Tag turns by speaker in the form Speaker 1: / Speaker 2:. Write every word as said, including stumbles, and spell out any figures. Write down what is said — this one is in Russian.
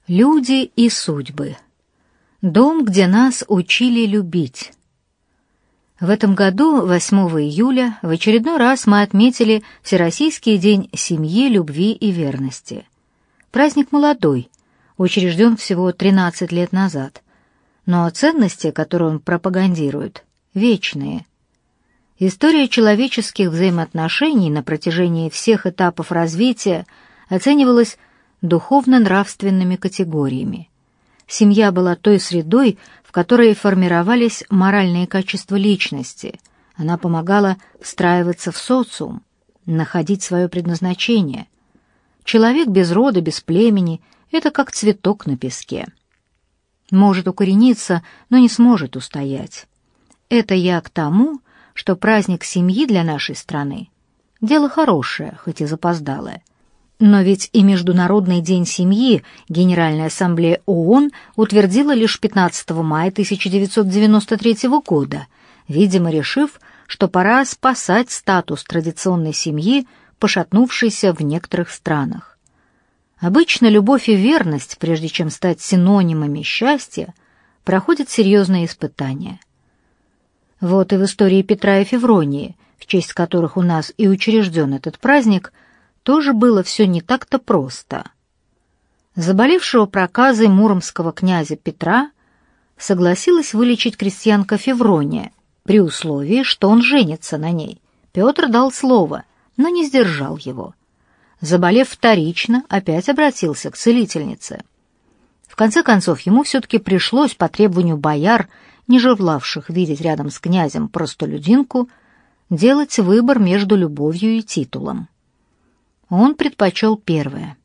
Speaker 1: Люди и судьбы. Дом, где нас учили любить. В этом году, восьмого июля, в очередной раз мы отметили Всероссийский день семьи, любви и верности. Праздник молодой, учрежден всего тринадцать лет назад, но ценности, которые он пропагандирует, вечные. История человеческих взаимоотношений на протяжении всех этапов развития оценивалась духовно-нравственными категориями. Семья была той средой, в которой формировались моральные качества личности. Она помогала встраиваться в социум, находить свое предназначение. Человек без рода, без племени — это как цветок на песке. Может укорениться, но не сможет устоять. Это я к тому, что праздник семьи для нашей страны — дело хорошее, хоть и запоздалое. Но ведь и Международный день семьи Генеральная ассамблея ООН утвердила лишь пятнадцатого мая тысяча девятьсот девяносто третьего года, видимо, решив, что пора спасать статус традиционной семьи, пошатнувшейся в некоторых странах. Обычно любовь и верность, прежде чем стать синонимами счастья, проходят серьезные испытания. Вот и в истории Петра и Февронии, в честь которых у нас и учрежден этот праздник, тоже было все не так-то просто. Заболевшего проказой муромского князя Петра согласилась вылечить крестьянка Феврония, при условии, что он женится на ней. Петр дал слово, но не сдержал его. Заболев вторично, опять обратился к целительнице. В конце концов, ему все-таки пришлось по требованию бояр, не желавших видеть рядом с князем простолюдинку, делать выбор между любовью и титулом. Он предпочел первое.